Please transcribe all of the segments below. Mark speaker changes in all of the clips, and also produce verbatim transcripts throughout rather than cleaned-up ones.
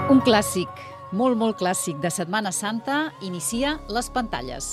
Speaker 1: Un clàssic, molt, molt clàssic de Setmana Santa, inicia les pantalles.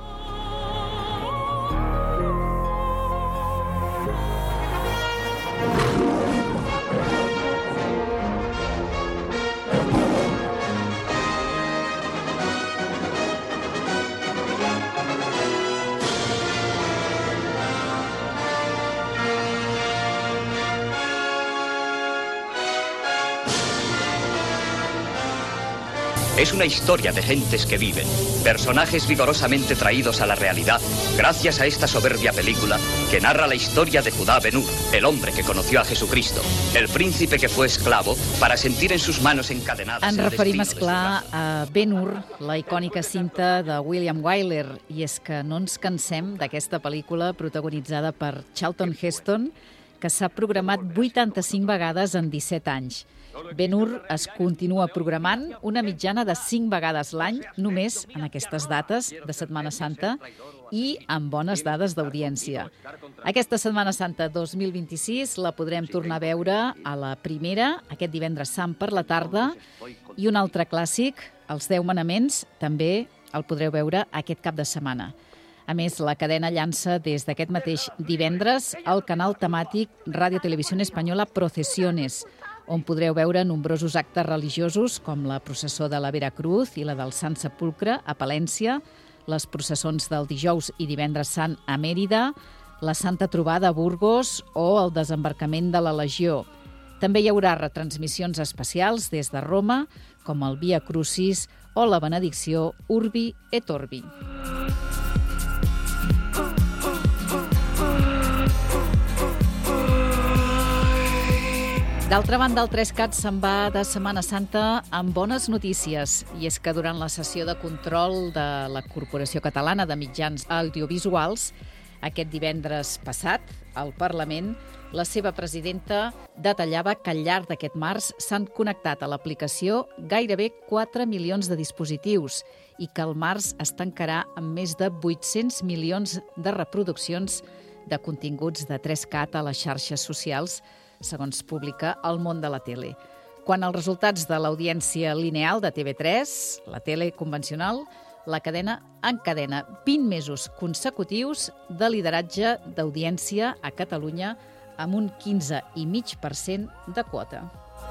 Speaker 2: Es una historia de gentes que viven, personajes vigorosamente traídos a la realidad gracias a esta soberbia película que narra la historia de Judá Ben-Hur, el hombre que conoció a Jesucristo, el príncipe que fue esclavo para sentir en sus manos encadenadas
Speaker 1: Ens
Speaker 2: el
Speaker 1: referim,
Speaker 2: destino de su
Speaker 1: esclar,
Speaker 2: raza.
Speaker 1: a Ben-Hur, la icònica cinta de William Wyler, i és que no ens cansem d'aquesta pel·lícula protagonitzada per Charlton Heston, que s'ha programat vuitanta-cinc vegades en disset anys. Ben-Hur es continua programant una mitjana de cinc vegades l'any, només en aquestes dates de Setmana Santa i amb bones dades d'audiència. Aquesta Setmana Santa dos mil vint-i-sis la podrem tornar a veure a la primera, aquest divendres sant per la tarda, i un altre clàssic, Els deu manaments, també el podreu veure aquest cap de setmana. A més, la cadena llança des d'aquest mateix divendres el canal temàtic Ràdio Televisió Espanyola Procesiones, on podreu veure nombrosos actes religiosos com la processó de la Veracruz i la del Sant Sepulcre a Palència, les processons del dijous i divendres sant a Mèrida, la Santa Trobada a Burgos o el desembarcament de la Legió. També hi haurà retransmissions especials des de Roma, com el Via Crucis o la benedicció Urbi et Orbi. D'altra banda, el tres-cat se'n va de Setmana Santa amb bones notícies, i és que durant la sessió de control de la Corporació Catalana de Mitjans Audiovisuals, aquest divendres passat, al Parlament, la seva presidenta detallava que al llarg d'aquest març s'han connectat a l'aplicació gairebé quatre milions de dispositius i que el març es tancarà amb més de vuit-cents milions de reproduccions de continguts de tres-cat a les xarxes socials, segons publica El Món de la Tele. Quant als resultats de l'audiència lineal de T V tres, la tele convencional, la cadena encadena vint mesos consecutius de lideratge d'audiència a Catalunya amb un quinze coma cinc per cent de quota.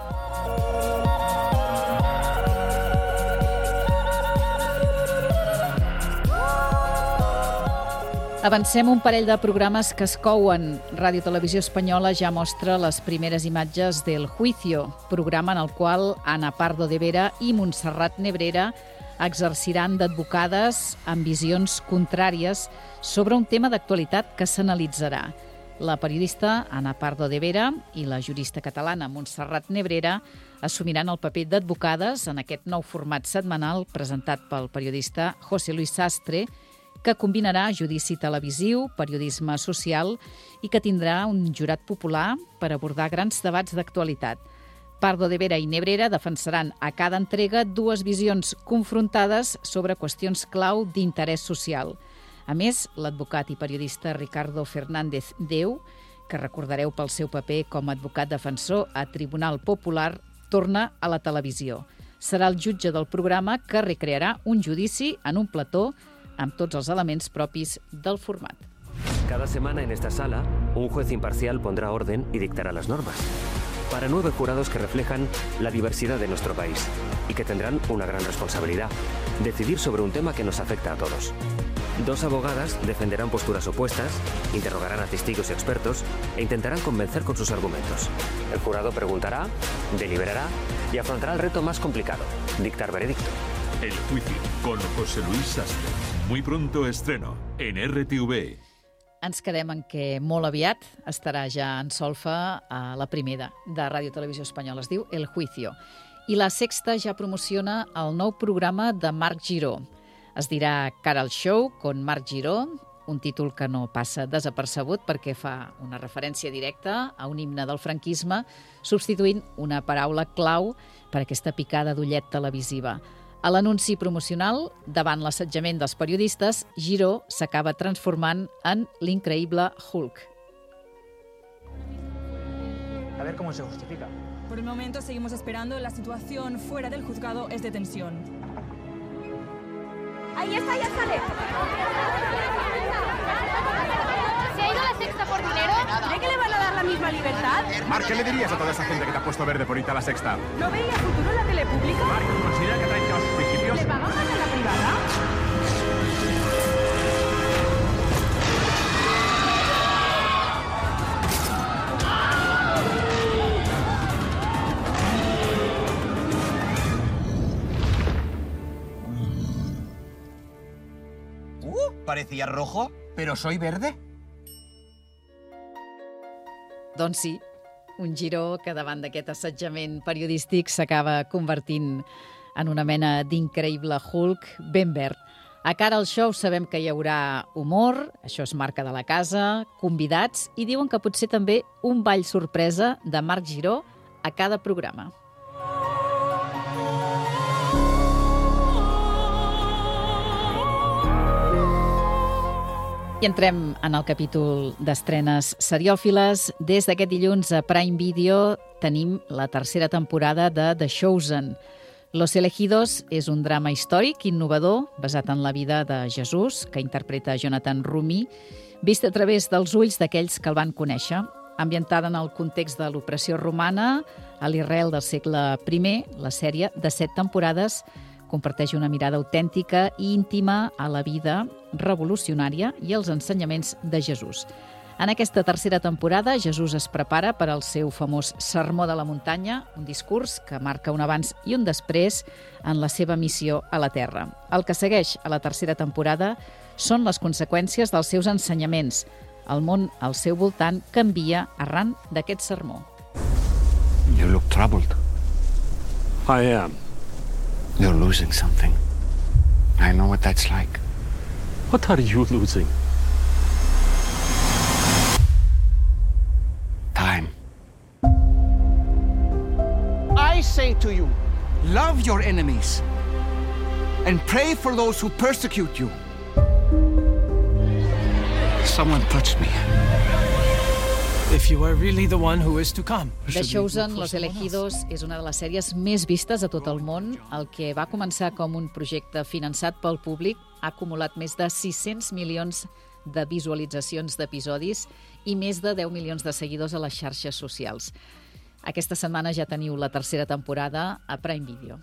Speaker 1: Avancem un parell de programes que es couen. Ràdio Televisió Espanyola ja mostra les primeres imatges del Juicio, programa en el qual Ana Pardo de Vera i Montserrat Nebrera exerciran d'advocades amb visions contràries sobre un tema d'actualitat que s'analitzarà. La periodista Ana Pardo de Vera i la jurista catalana Montserrat Nebrera assumiran el paper d'advocades en aquest nou format setmanal presentat pel periodista José Luis Sastre, que combinarà judici televisiu, periodisme social i que tindrà un jurat popular per abordar grans debats d'actualitat. Pardo de Vera i Nebrera defensaran a cada entrega dues visions confrontades sobre qüestions clau d'interès social. A més, l'advocat i periodista Ricardo Fernández Deu, que recordareu pel seu paper com a advocat defensor a Tribunal Popular, torna a la televisió. Serà el jutge del programa que recrearà un judici en un plató amb tots els elements propis del format.
Speaker 3: Cada semana en esta sala, un juez imparcial pondrá orden y dictará las normas. Para nueve jurados que reflejan la diversidad de nuestro país y que tendrán una gran responsabilidad: decidir sobre un tema que nos afecta a todos. Dos abogadas defenderán posturas opuestas, interrogarán a testigos y expertos e intentarán convencer con sus argumentos. El jurado preguntará, deliberará y afrontará el reto más complicado: dictar veredicto.
Speaker 4: El Juicio, con José Luis Sastre. Muy pronto estreno en R T V.
Speaker 1: Ens quedem en què molt aviat estarà ja en solfa a la primera de Ràdio Televisió Espanyola. Es diu El Juicio. I la Sexta ja promociona el nou programa de Marc Giró. Es dirà Cara al Show, con Marc Giró, un títol que no passa desapercebut perquè fa una referència directa a un himne del franquisme, substituint una paraula clau per aquesta picada d'ullet televisiva. A l'anunci promocional, davant l'assetjament dels periodistes, Giró s'acaba transformant en l'increïble Hulk.
Speaker 5: A ver cómo se justifica.
Speaker 6: Por el momento seguimos esperando. La situación fuera del juzgado es de tensión.
Speaker 7: Ahí está, ya sale. ¿Se ha ido a la Sexta por dinero? ¿Cree que le van a dar la misma libertad?
Speaker 8: Marc, ¿qué le dirías a toda esa gente que te ha puesto verde por irte a la Sexta?
Speaker 7: ¿No veía futuro en la tele pública?
Speaker 8: Marc, ¿considera que traicionado sus principios?
Speaker 7: ¿Le pagan más a la privada?
Speaker 9: Parecía rojo, però soy verde?
Speaker 1: Doncs sí, un Giró que davant d'aquest assetjament periodístic s'acaba convertint en una mena d'increïble Hulk ben verd. A cara al show sabem que hi haurà humor, això és marca de la casa, convidats, i diuen que potser també un ball sorpresa de Marc Giró a cada programa. I entrem en el capítol d'estrenes seriòfiles. Des d'aquest dilluns a Prime Video tenim la tercera temporada de The Chosen. Los Elegidos és un drama històric innovador basat en la vida de Jesús, que interpreta Jonathan Roumie, vist a través dels ulls d'aquells que el van conèixer. Ambientada en el context de l'opressió romana, a l'Israel del segle primer, la sèrie de set temporades comparteix una mirada autèntica i íntima a la vida revolucionària i els ensenyaments de Jesús. En aquesta tercera temporada, Jesús es prepara per al seu famós Sermó de la Muntanya, un discurs que marca un abans i un després en la seva missió a la Terra. El que segueix a la tercera temporada són les conseqüències dels seus ensenyaments. El món al seu voltant canvia arran d'aquest sermó.
Speaker 10: You look troubled.
Speaker 3: I am.
Speaker 10: You're losing something. I know what that's like.
Speaker 3: What are you losing?
Speaker 10: Time.
Speaker 9: I say to you, love your enemies and pray for those who persecute you.
Speaker 10: Someone touched me.
Speaker 5: If you are really the one who is to come.
Speaker 1: The Chosen, Los Elegidos, és una de les sèries més vistes a tot el món. El que va començar com un projecte finançat pel públic ha acumulat més de sis-cents milions de visualitzacions d'episodis i més de deu milions de seguidors a les xarxes socials. Aquesta setmana ja teniu la tercera temporada a Prime Video.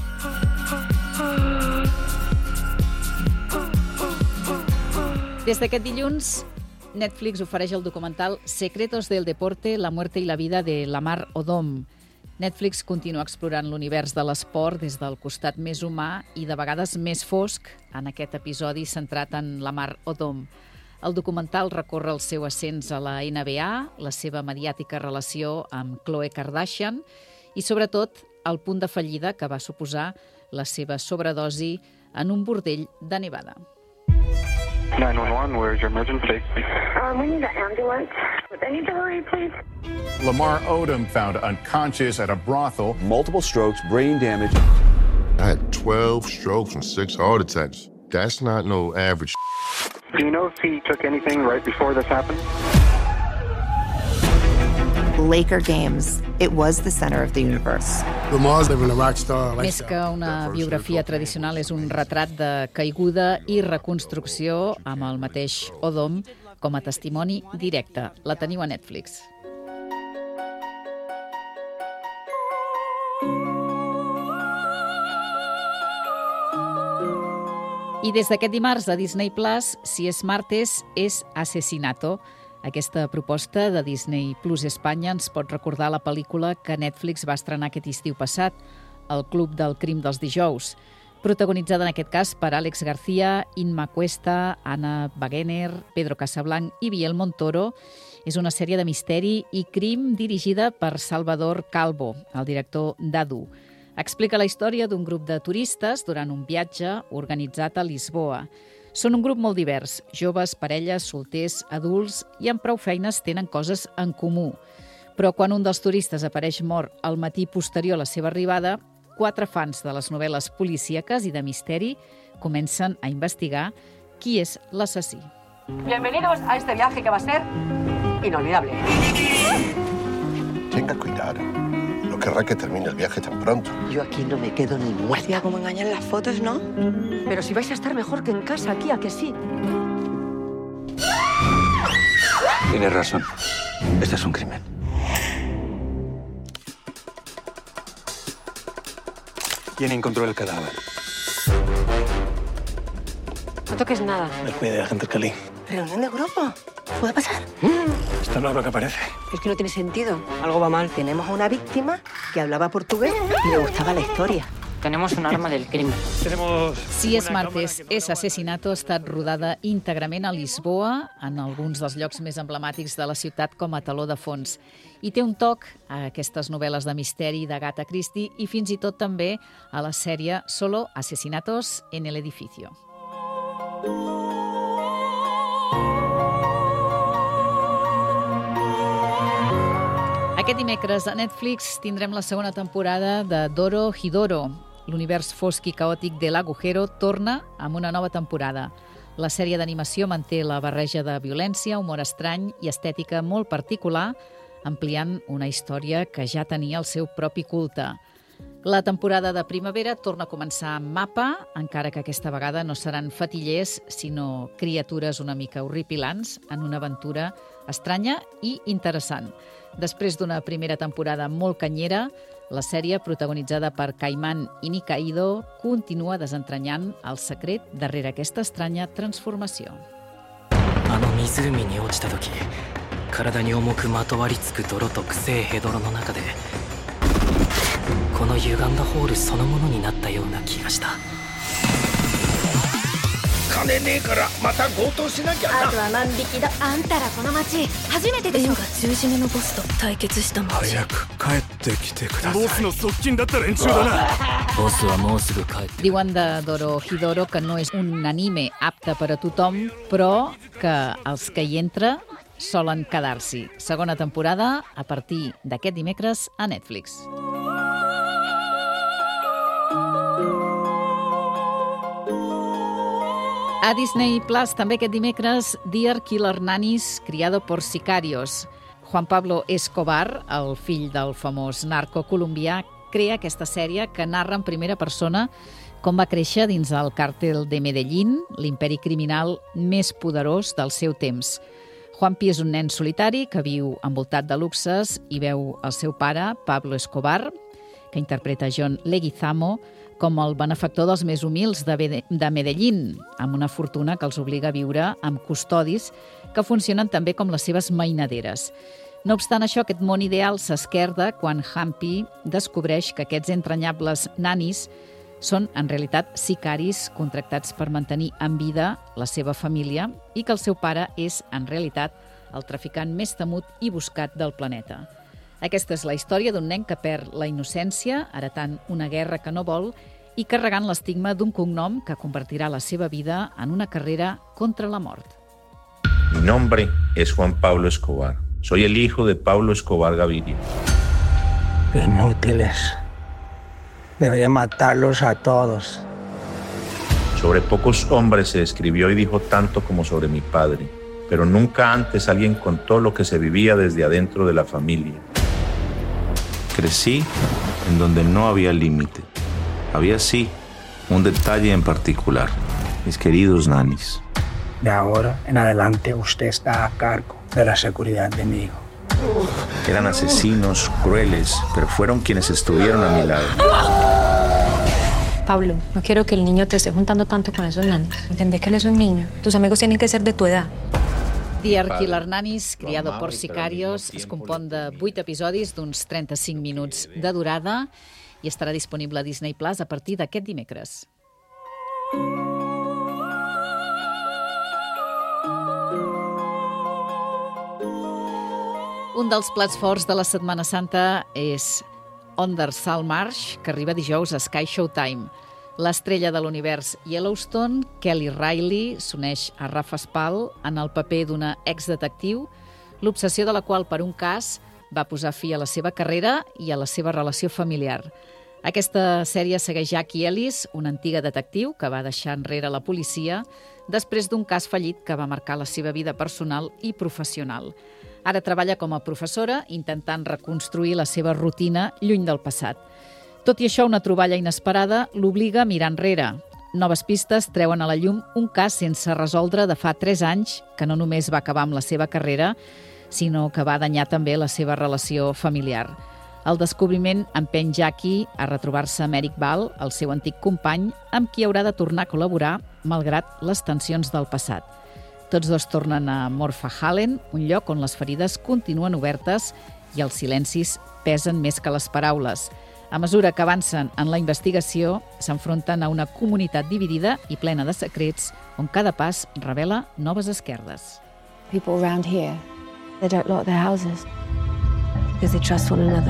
Speaker 1: Des d'aquest dilluns, Netflix ofereix el documental Secretos del Deporte, la muerte y la vida de Lamar Odom. Netflix continua explorant l'univers de l'esport des del costat més humà i de vegades més fosc en aquest episodi centrat en Lamar Odom. El documental recorre el seu ascens a la N B A, la seva mediàtica relació amb Khloe Kardashian i, sobretot, el punt de fallida que va suposar la seva sobredosi en un bordell de Nevada.
Speaker 11: nine one one, where's your emergency?
Speaker 12: Um, we need an ambulance. I need to hurry, please.
Speaker 8: Lamar Odom found unconscious at a brothel.
Speaker 13: Multiple strokes, brain damage.
Speaker 14: I had twelve strokes and six heart attacks. That's not no average.
Speaker 11: Do you know if he took anything right before this happened?
Speaker 15: Laker Games. It was the center of the universe.
Speaker 16: Lamar's living a rock star
Speaker 1: Més que una biografia tradicional, és un retrat de caiguda i reconstrucció amb el mateix Odom com a testimoni directe. La teniu a Netflix. I des d'aquest dimarts a Disney Plus, si és martes, és Asesinato. Aquesta proposta de Disney Plus Espanya ens pot recordar la pel·lícula que Netflix va estrenar aquest estiu passat, El Club del Crim dels dijous, protagonitzada en aquest cas per Àlex García, Inma Cuesta, Anna Wagener, Pedro Casablanc i Biel Montoro. És una sèrie de misteri i crim dirigida per Salvador Calvo, el director d'Adu. Explica la història d'un grup de turistes durant un viatge organitzat a Lisboa. Són un grup molt divers, joves, parelles, solters, adults, i amb prou feines tenen coses en comú. Però quan un dels turistes apareix mort al matí posterior a la seva arribada, quatre fans de les novel·les policíaques i de misteri comencen a investigar qui és l'assassí.
Speaker 17: Bienvenidos a este viaje que va a ser inolvidable. Tenga cuidado. No querrá que termine el viaje tan pronto.
Speaker 18: Yo aquí no me quedo ni muerta.
Speaker 19: Hostia, como engañan las fotos, ¿no?
Speaker 18: Pero si vais a estar mejor que en casa aquí, ¿a que sí?
Speaker 10: Tienes razón. Este es un crimen. ¿Quién encontró el cadáver?
Speaker 19: No toques nada.
Speaker 5: Me cuide, agente Cali.
Speaker 19: ¿Reunión de grupo? ¿Puede pasar?
Speaker 5: Esto no es lo que parece.
Speaker 19: Es que no tiene sentido. Algo va mal.
Speaker 18: Tenemos a una víctima que hablaba portugués y le gustaba la historia.
Speaker 19: Tenemos un arma del crimen.
Speaker 5: Tenemos...
Speaker 1: Si és martes, és Asesinato ha estat rodada íntegrament a Lisboa, en alguns dels llocs més emblemàtics de la ciutat com a teló de fons. I té un toc a aquestes novel·les de misteri d'Agatha Christie i fins i tot també a la sèrie Solo Asesinatos en el Edificio. Aquest dimecres a Netflix tindrem la segona temporada de Doro Hidoro. L'univers fosc i caòtic de l'Agujero torna amb una nova temporada. La sèrie d'animació manté la barreja de violència, humor estrany i estètica molt particular, ampliant una història que ja tenia el seu propi culte. La temporada de primavera torna a començar amb Mapa, encara que aquesta vegada no seran fatillers, sinó criatures una mica horripilants en una aventura estranya i interessant. Després d'una primera temporada molt canyera, la sèrie, protagonitzada per Caimán i Nikaido, continua desentranyant el secret darrere aquesta estranya transformació.
Speaker 20: あの湖に落ちた時、体に重くまとわりつく泥と臭いヘドロの中で、この歪んだホールそのものになったような気がした。
Speaker 21: 金ねえからまた強盗しなきゃな。
Speaker 7: あとは万引きだ。あんたらこの町初めてでしょ。が十字目のボスと対決した町。
Speaker 5: 早く帰ってきてください。ボスの側近だった連中だな。
Speaker 20: ボスはもうすぐ帰って。
Speaker 1: Diuen de Doro Hidoro que no és un anime apte per a tothom, però que els que hi entra solen quedar-s'hi. Segona temporada a partir d'aquest dimecres a Netflix. A Disney Plus, també aquest dimecres, Dear Killer Nannies, criado por sicarios. Juan Pablo Escobar, el fill del famós narco colombià, crea aquesta sèrie que narra en primera persona com va créixer dins el càrtel de Medellín, l'imperi criminal més poderós del seu temps. Juanpi és un nen solitari que viu envoltat de luxes i veu el seu pare, Pablo Escobar, que interpreta John Leguizamo, com el benefactor dels més humils de Medellín, amb una fortuna que els obliga a viure amb custodis que funcionen també com les seves mainaderes. No obstant això, aquest món ideal s'esquerda quan Juanpi descobreix que aquests entranyables nanis són, en realitat, sicaris contractats per mantenir en vida la seva família i que el seu pare és, en realitat, el traficant més temut i buscat del planeta. Aquesta és la història d'un nen que perd la innocència, heretant una guerra que no vol i carregant l'estigma d'un cognom que convertirà la seva vida en una carrera contra la mort.
Speaker 22: Mi nombre es Juan Pablo Escobar. Soy el hijo de Pablo Escobar Gaviria.
Speaker 23: Inútiles. Debería matarlos a todos.
Speaker 22: Sobre pocos hombres se escribió y dijo tanto como sobre mi padre, pero nunca antes alguien contó lo que se vivía desde adentro de la familia. Crecí en donde no había límite. Había, sí, un detalle en particular. Mis queridos nanis.
Speaker 23: De ahora en adelante usted está a cargo de la seguridad de mi hijo.
Speaker 22: Eran asesinos crueles, pero fueron quienes estuvieron a mi lado.
Speaker 19: Pablo, no quiero que el niño te esté juntando tanto con esos nanos. Entendés que él es un niño. Tus amigos tienen que ser de tu edad.
Speaker 1: Dear Killer Nannies, criado por sicarios, es compon de vuit episodis d'uns trenta-cinc minuts de durada i estarà disponible a Disney Plus a partir d'aquest dimecres. Un dels plats forts de la Setmana Santa és Under Saltmarsh, que arriba dijous a Sky Showtime. L'estrella de l'univers Yellowstone, Kelly Reilly, s'uneix a Rafa Spall en el paper d'una exdetectiu, l'obsessió de la qual per un cas va posar fi a la seva carrera i a la seva relació familiar. Aquesta sèrie segueix Jackie Ellis, una antiga detectiu que va deixar enrere la policia després d'un cas fallit que va marcar la seva vida personal i professional. Ara treballa com a professora, intentant reconstruir la seva rutina lluny del passat. Tot i això, una troballa inesperada l'obliga a mirar enrere. Noves pistes treuen a la llum un cas sense resoldre de fa tres anys que no només va acabar amb la seva carrera, sinó que va danyar també la seva relació familiar. El descobriment empeny Jackie a retrobar-se amb Eric Ball, el seu antic company, amb qui haurà de tornar a col·laborar malgrat les tensions del passat. Tots dos tornen a Morpha Hallen, un lloc on les ferides continuen obertes i els silencis pesen més que les paraules. A mesura que avancen en la investigació, s'enfronten a una comunitat dividida i plena de secrets, on cada pas revela noves esquerdes.
Speaker 19: People around here, they don't lock their houses because they trust one another.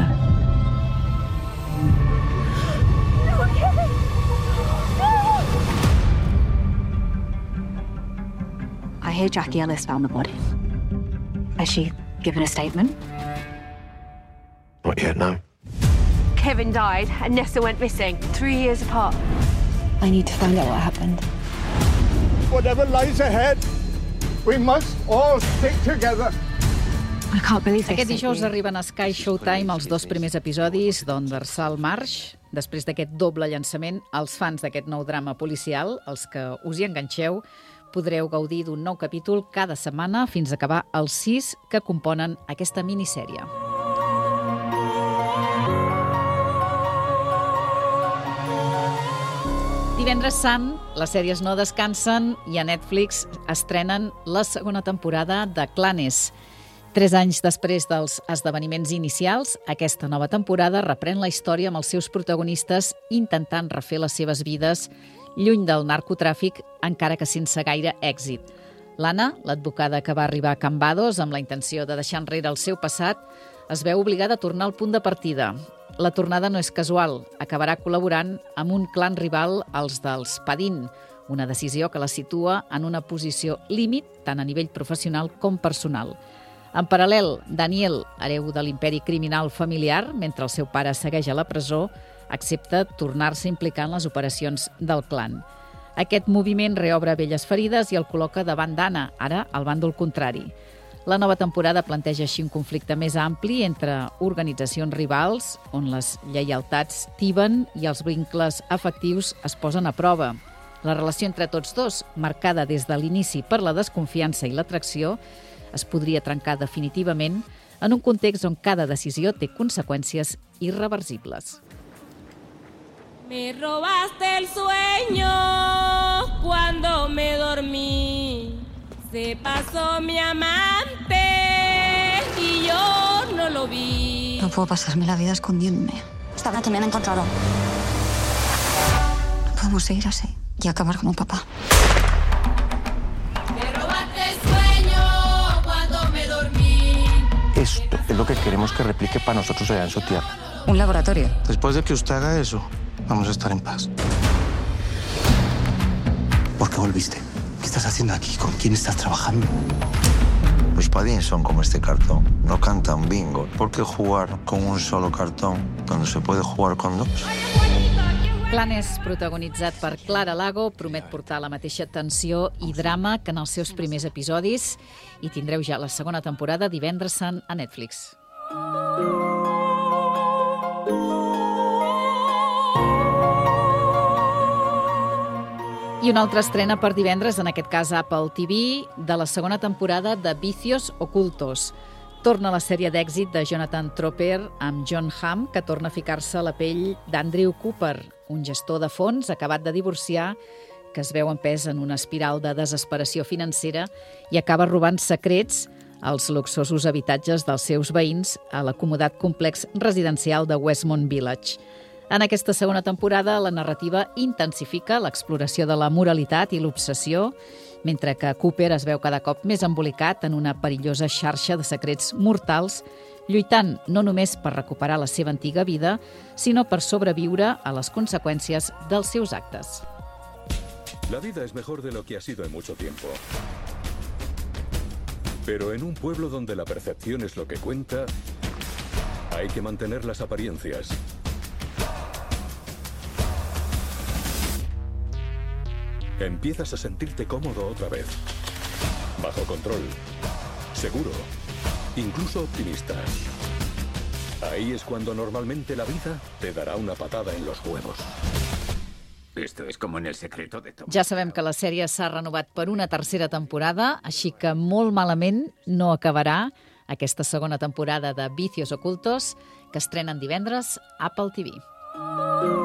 Speaker 2: I hear Jackie Ellis found the body. Has she given a statement?
Speaker 10: Not yet, no.
Speaker 7: Kevin died and Nessa went missing, three years apart.
Speaker 19: I need to find out what happened.
Speaker 9: Whatever lies ahead, we must all stick together.
Speaker 2: I can't believe
Speaker 1: Aquest dijous arriben a Sky Showtime els dos primers episodis d'Universal March. Després d'aquest doble llançament, els fans d'aquest nou drama policial, els que us hi enganxeu, podreu gaudir d'un nou capítol cada setmana fins a acabar els sis que componen aquesta minissèrie. Divendres Sant, les sèries no descansen i a Netflix estrenen la segona temporada de Clanes. Tres anys després dels esdeveniments inicials, aquesta nova temporada reprèn la història amb els seus protagonistes intentant refer les seves vides lluny del narcotràfic, encara que sense gaire èxit. L'Anna, l'advocada que va arribar a Cambados amb la intenció de deixar enrere el seu passat, es veu obligada a tornar al punt de partida. La tornada no és casual, acabarà col·laborant amb un clan rival, els dels Padin, una decisió que la situa en una posició límit tant a nivell professional com personal. En paral·lel, Daniel, hereu de l'imperi criminal familiar, mentre el seu pare segueix a la presó, accepta tornar-se a implicar en les operacions del clan. Aquest moviment reobre velles ferides i el col·loca davant d'Anna, ara al bàndol contrari. La nova temporada planteja així un conflicte més ampli entre organitzacions rivals, on les lleialtats tiben i els vincles afectius es posen a prova. La relació entre tots dos, marcada des de l'inici per la desconfiança i l'atracció, es podria trencar definitivament en un context on cada decisió té conseqüències irreversibles.
Speaker 4: Me robaste el sueño cuando me dormí. Se pasó mi amante y yo no lo vi.
Speaker 2: No puedo pasarme la vida escondiéndome. Esta noche me han encontrado. No podemos seguir así y acabar como papá.
Speaker 10: Esto es lo que queremos que replique para nosotros allá en su tierra.
Speaker 2: Un laboratorio.
Speaker 10: Después de que usted haga eso, vamos a estar en paz.
Speaker 6: ¿Por qué volviste? ¿Qué estás haciendo aquí? ¿Con quién estás trabajando?
Speaker 24: Los Padin son como este cartón. No cantan bingo. ¿Por qué jugar con un solo cartón cuando se puede jugar con dos?
Speaker 1: Clanes, protagonitzat per Clara Lago, promet portar la mateixa tensió i drama que en els seus primers episodis i tindreu ja la segona temporada divendres Sant a Netflix. I una altra estrena per divendres, en aquest cas Apple T V, de la segona temporada de Vicios Ocultos. Torna la sèrie d'èxit de Jonathan Tropper amb John Hamm, que torna a ficar-se a la pell d'Andrew Cooper, un gestor de fons acabat de divorciar que es veu empès en una espiral de desesperació financera i acaba robant secrets als luxosos habitatges dels seus veïns a l'acomodat complex residencial de Westmont Village. En aquesta segona temporada, la narrativa intensifica l'exploració de la moralitat i l'obsessió, mentre que Cooper es veu cada cop més embolicat en una perillosa xarxa de secrets mortals, lluitant no només per recuperar la seva antiga vida, sinó per sobreviure a les conseqüències dels seus actes.
Speaker 25: La vida es mejor de lo que ha sido en mucho tiempo. Pero en un pueblo donde la percepción es lo que cuenta, hay que mantener las apariencias. Empiezas a sentirte cómodo otra vez. Bajo control. Seguro. incluso optimistas. Ahí es cuando normalmente la vida te dará una patada en los huevos.
Speaker 3: Esto es como en El secreto de Tom.
Speaker 1: Ja sabem que la sèrie s'ha renovat per una tercera temporada, així que molt malament no acabarà aquesta segona temporada de Vicios Ocultos, que estrenen divendres a Apple T V.